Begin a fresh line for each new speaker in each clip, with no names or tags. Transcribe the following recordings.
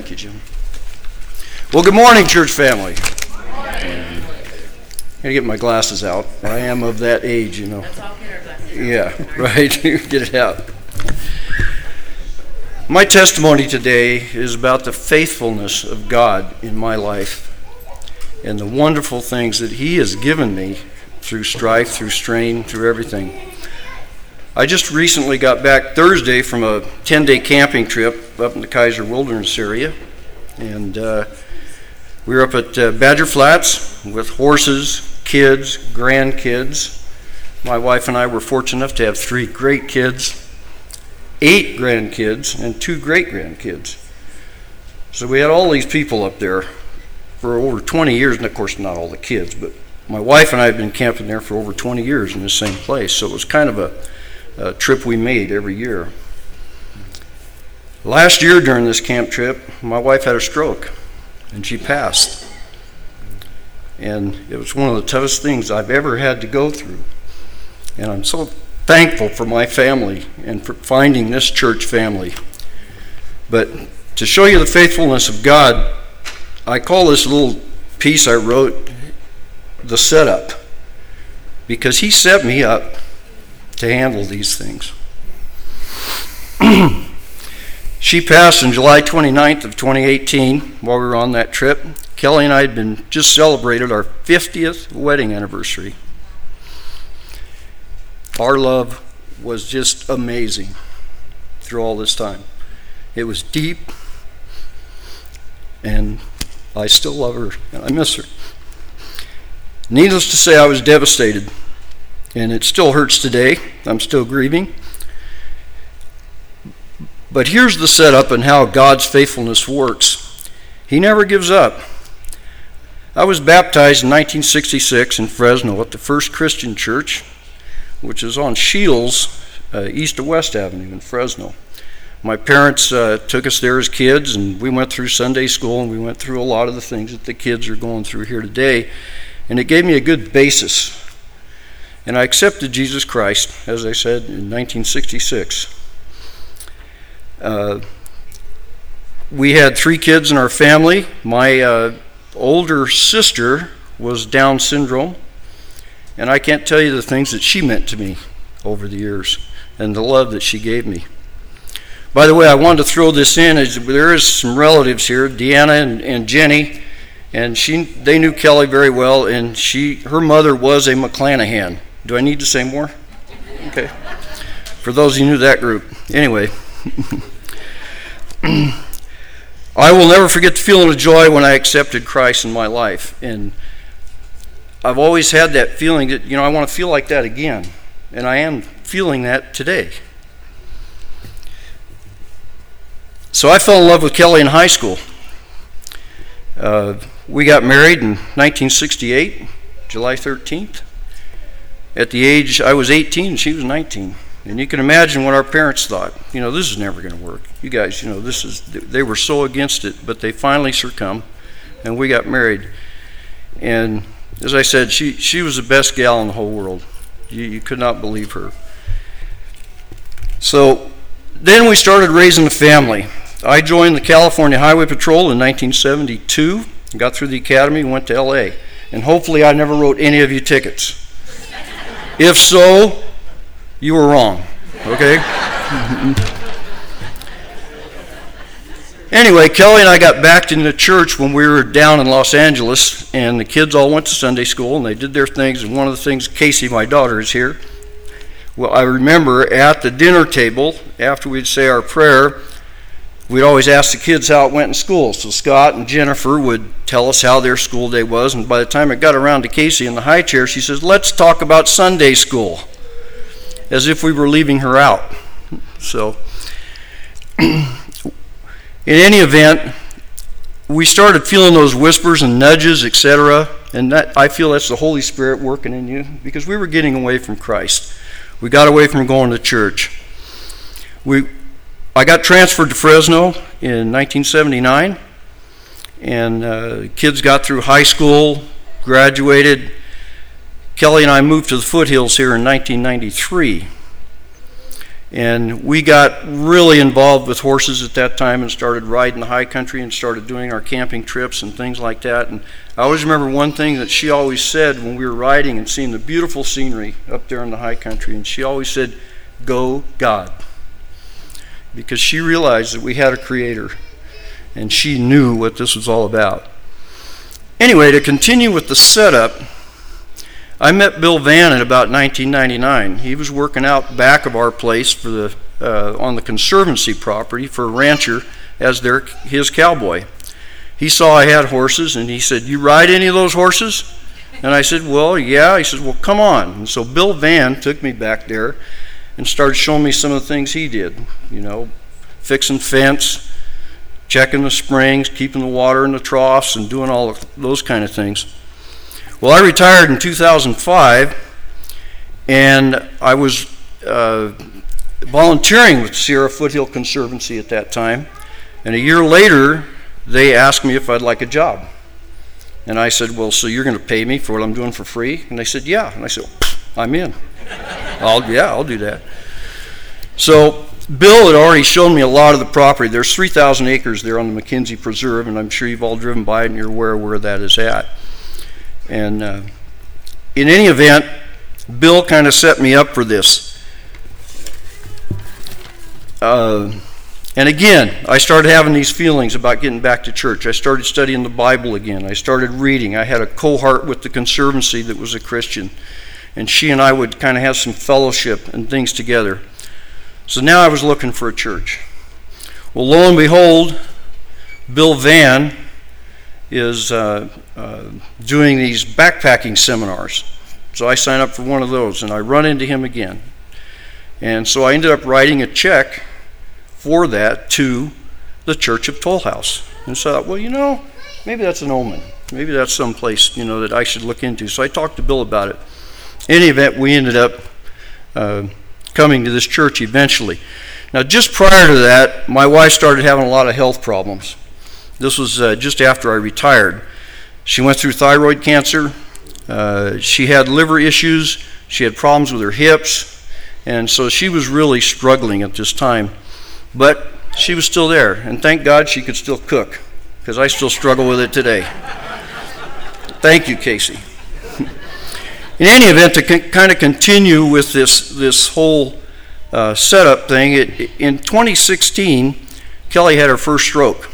Thank you, Jim. Well, good morning, church family. I gotta get my glasses out. I am of that age, you know.
That's all kindergarten.
Yeah, right. Get it out. My testimony today is about the faithfulness of God in my life and the wonderful things that He has given me through strife, through strain, through everything. I just recently got back Thursday from a 10-day camping trip up in the Kaiser Wilderness area, and we were up at Badger Flats with horses, kids, grandkids. My wife and I were fortunate enough to have 3 great kids, 8 grandkids, and 2 great-grandkids. So we had all these people up there for over 20 years, and of course not all the kids, but my wife and I have been camping there for over 20 years in the same place, so it was kind of a trip we made every year. Last year during this camp trip, my wife had a stroke, and she passed. And it was one of the toughest things I've ever had to go through. And I'm so thankful for my family and for finding this church family. But to show you the faithfulness of God, I call this little piece I wrote the setup, because He set me up to handle these things. She passed on July 29th of 2018 while we were on that trip. Kelly and I had been just celebrated our 50th wedding anniversary. Our love was just amazing through all this time. It was deep, and I still love her, and I miss her. Needless to say, I was devastated, and it still hurts today. I'm still grieving. But here's the setup and how God's faithfulness works. He never gives up. I was baptized in 1966 in Fresno at the First Christian Church, which is on Shields, east of West Avenue in Fresno. My parents took us there as kids, and we went through Sunday school, and we went through a lot of the things that the kids are going through here today, and it gave me a good basis. And I accepted Jesus Christ, as I said, in 1966. We had 3 kids in our family. My older sister was Down syndrome, and I can't tell you the things that she meant to me over the years and the love that she gave me. By the way, I wanted to throw this in, as there is some relatives here, Deanna and Jenny, and they knew Kelly very well, and her mother was a McClanahan. Do I need to say more? Okay. For those who knew that group. Anyway. I will never forget the feeling of joy when I accepted Christ in my life. And I've always had that feeling that, I want to feel like that again. And I am feeling that today. So I fell in love with Kelly in high school. We got married in 1968, July 13th. At the age, I was 18 and she was 19. And you can imagine what our parents thought. This is never going to work. You guys, they were so against it, but they finally succumbed, and we got married. And as I said, she was the best gal in the whole world. You could not believe her. So then we started raising a family. I joined the California Highway Patrol in 1972, got through the academy, went to LA. And hopefully I never wrote any of you tickets. If so, you were wrong, okay? Anyway, Kelly and I got back into church when we were down in Los Angeles, and the kids all went to Sunday school, and they did their things, and one of the things, Casey, my daughter, is here. Well, I remember at the dinner table, after we'd say our prayer, we'd always ask the kids how it went in school. So Scott and Jennifer would tell us how their school day was, and by the time it got around to Casey in the high chair, she says, "Let's talk about Sunday school," as if we were leaving her out. So, in any event, we started feeling those whispers and nudges, etc., and I feel that's the Holy Spirit working in you, because we were getting away from Christ. We got away from going to church. I got transferred to Fresno in 1979, and kids got through high school, graduated. Kelly and I moved to the foothills here in 1993. And we got really involved with horses at that time and started riding the high country and started doing our camping trips and things like that. And I always remember one thing that she always said when we were riding and seeing the beautiful scenery up there in the high country. And she always said, "Go God." Because she realized that we had a creator and she knew what this was all about. Anyway, to continue with the setup, I met Bill Van in about 1999. He was working out back of our place for on the Conservancy property for a rancher as his cowboy. He saw I had horses and he said, "You ride any of those horses?" And I said, "Well, yeah." He said, "Well, come on." And so Bill Van took me back there and started showing me some of the things he did. Fixing fence, checking the springs, keeping the water in the troughs, and doing all of those kind of things. Well, I retired in 2005, and I was volunteering with Sierra Foothill Conservancy at that time. And a year later, they asked me if I'd like a job. And I said, "Well, so you're going to pay me for what I'm doing for free?" And they said, "Yeah." And I said, "I'm in. I'll do that." So Bill had already shown me a lot of the property. There's 3,000 acres there on the McKenzie Preserve, and I'm sure you've all driven by it and you're aware where that is at. And in any event, Bill kind of set me up for this. And again, I started having these feelings about getting back to church. I started studying the Bible again. I started reading. I had a cohort with the Conservancy that was a Christian. And she and I would kind of have some fellowship and things together. So now I was looking for a church. Well, lo and behold, Bill Van is doing these backpacking seminars. So I signed up for one of those, and I run into him again. And so I ended up writing a check for that to the Church of Toll House. And so I thought, well, maybe that's an omen. Maybe that's someplace, that I should look into. So I talked to Bill about it. In any event, we ended up coming to this church eventually. Now, just prior to that, my wife started having a lot of health problems. This was just after I retired. She went through thyroid cancer. She had liver issues. She had problems with her hips. And so she was really struggling at this time. But she was still there. And thank God she could still cook, because I still struggle with it today. Thank you, Casey. In any event, to kind of continue with this whole setup thing, in 2016, Kelly had her first stroke.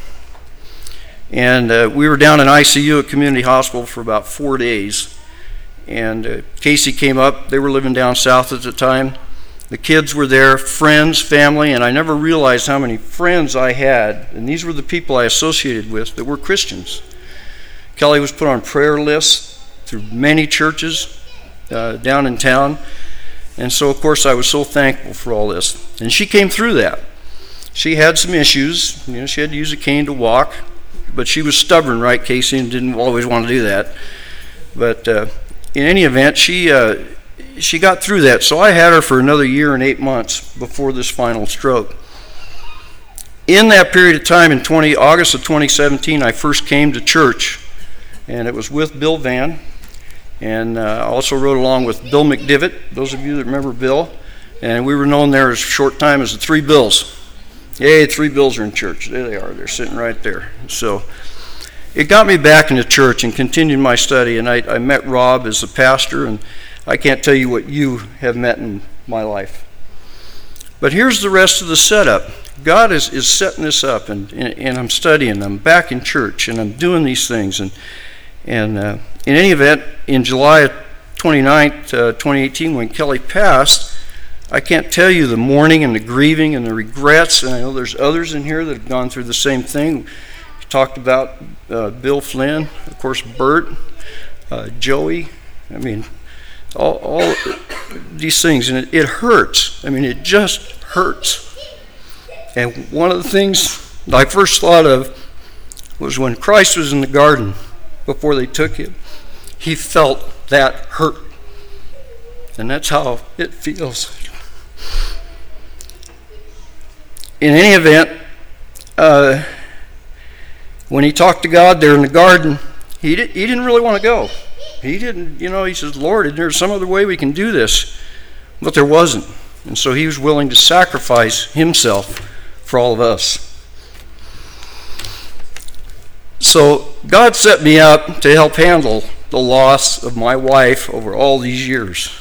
And we were down in ICU at Community Hospital for about 4 days. And Casey came up. They were living down south at the time. The kids were there, friends, family, and I never realized how many friends I had. And these were the people I associated with that were Christians. Kelly was put on prayer lists through many churches down in town. And so, of course, I was so thankful for all this. And she came through that. She had some issues. She had to use a cane to walk. But she was stubborn, right, Casey, and didn't always want to do that. But in any event, she got through that. So I had her for another year and 8 months before this final stroke. In that period of time, in August of 2017, I first came to church. And it was with Bill Van. And I also rode along with Bill McDivitt, those of you that remember Bill. And we were known there as a short time as the Three Bills. Yay, 3 Bills are in church. There they are. They're sitting right there. So it got me back into church and continued my study. And I met Rob as the pastor, and I can't tell you what you have met in my life. But here's the rest of the setup. God is setting this up, and I'm studying. I'm back in church, and I'm doing these things. And in any event, in July of 29th, 2018, when Kelly passed, I can't tell you the mourning and the grieving and the regrets, and I know there's others in here that have gone through the same thing. We talked about Bill Flynn, of course, Bert, Joey. I mean, all these things, and it hurts. I mean, it just hurts. And one of the things I first thought of was when Christ was in the garden before they took him. He felt that hurt. And that's how it feels. In any event, when he talked to God there in the garden, he didn't really want to go. He didn't, he says, "Lord, is there some other way we can do this?" But there wasn't. And so he was willing to sacrifice himself for all of us. So God set me up to help handle the loss of my wife over all these years.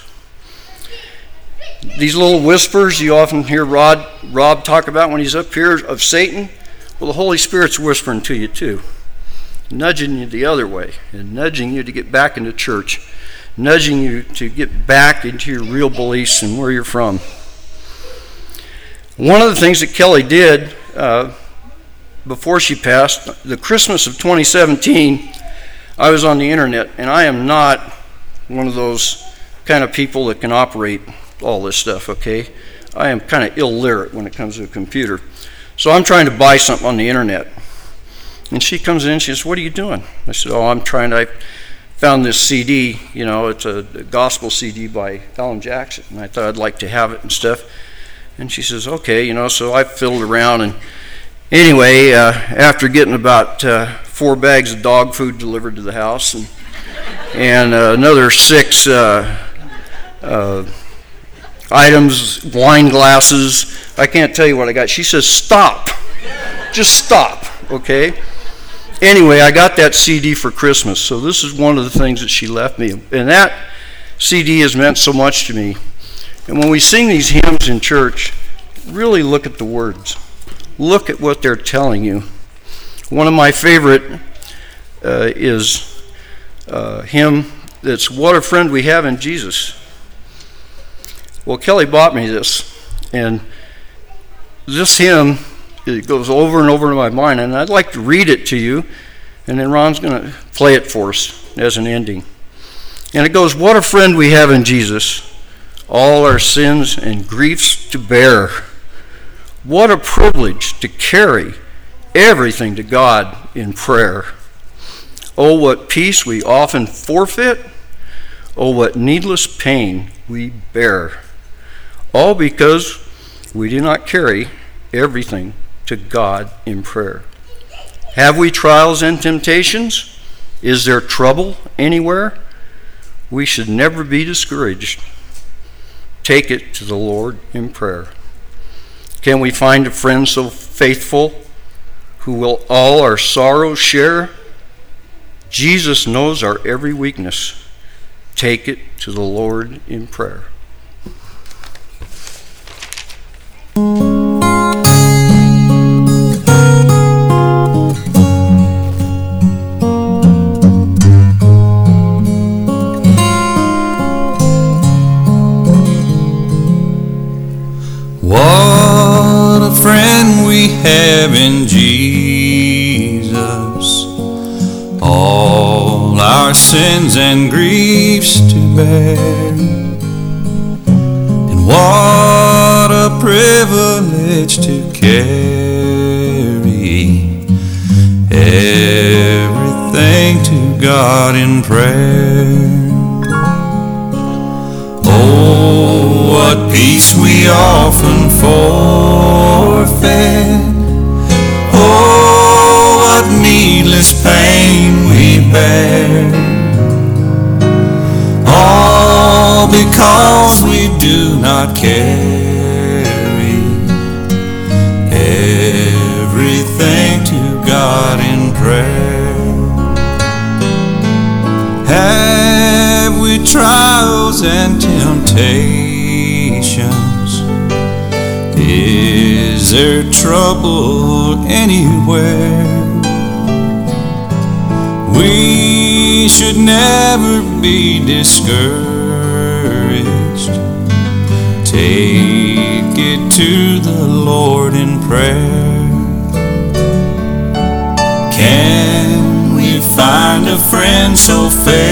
These little whispers you often hear Rob talk about when he's up here of Satan, well, the Holy Spirit's whispering to you too, nudging you the other way and nudging you to get back into church, nudging you to get back into your real beliefs and where you're from. One of the things that Kelly did before she passed, the Christmas of 2017, I was on the internet, and I am not one of those kind of people that can operate all this stuff, okay? I am kind of illiterate when it comes to a computer. So I'm trying to buy something on the internet. And she comes in, she says, "What are you doing?" I said, I found this CD, it's a gospel CD by Alan Jackson, and I thought I'd like to have it and stuff. And she says, "Okay," so I fiddled around, and anyway, after getting about 4 bags of dog food delivered to the house and another 6 items, wine glasses, I can't tell you what I got. She says, "Stop. Just stop," okay? Anyway, I got that CD for Christmas, so this is one of the things that she left me. And that CD has meant so much to me. And when we sing these hymns in church, really look at the words. Look at what they're telling you. One of my favorite is a hymn that's "What a Friend We Have in Jesus." Well, Kelly bought me this, and this hymn, it goes over and over in my mind, and I'd like to read it to you, and then Ron's going to play it for us as an ending. And it goes, "What a friend we have in Jesus, all our sins and griefs to bear. What a privilege to carry everything to God in prayer. Oh, what peace we often forfeit. Oh, what needless pain we bear. All because we do not carry everything to God in prayer. Have we trials and temptations? Is there trouble anywhere? We should never be discouraged. Take it to the Lord in prayer. Can we find a friend so faithful who will all our sorrows share? Jesus knows our every weakness. Take it to the Lord in prayer."
What a friend we have in Jesus, all our sins and griefs to bear. And what a privilege to carry everything to God in prayer. Oh, what peace we often forfeit. Oh, what needless pain we bear. All because we do not carry everything to God in prayer. Have we trials and temptations? Is there trouble anywhere? We should never be discouraged. Take it to the Lord in prayer. Can we find a friend so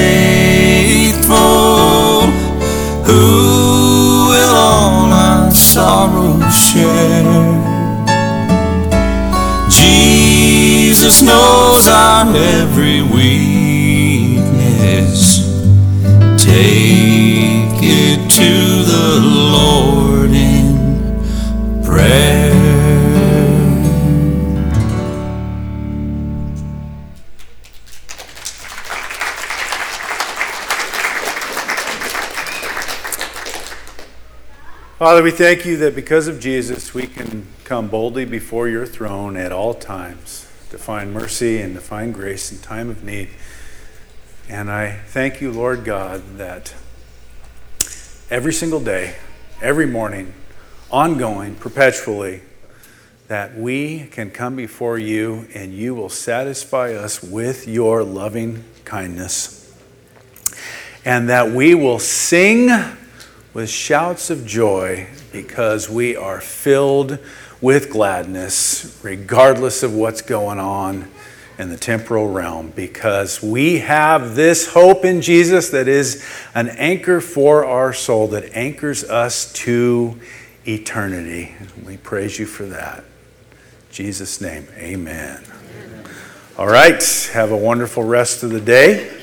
faithful who will all our sorrows share? Jesus knows our every weakness. Take it to the Lord in prayer.
Father, we thank you that because of Jesus, we can come boldly before your throne at all times to find mercy and to find grace in time of need. And I thank you, Lord God, that every single day, every morning, ongoing, perpetually, that we can come before you and you will satisfy us with your loving kindness. And that we will sing with shouts of joy because we are filled with gladness, regardless of what's going on in the temporal realm, because we have this hope in Jesus that is an anchor for our soul, that anchors us to eternity. We praise you for that. In Jesus' name, amen. All right, have a wonderful rest of the day.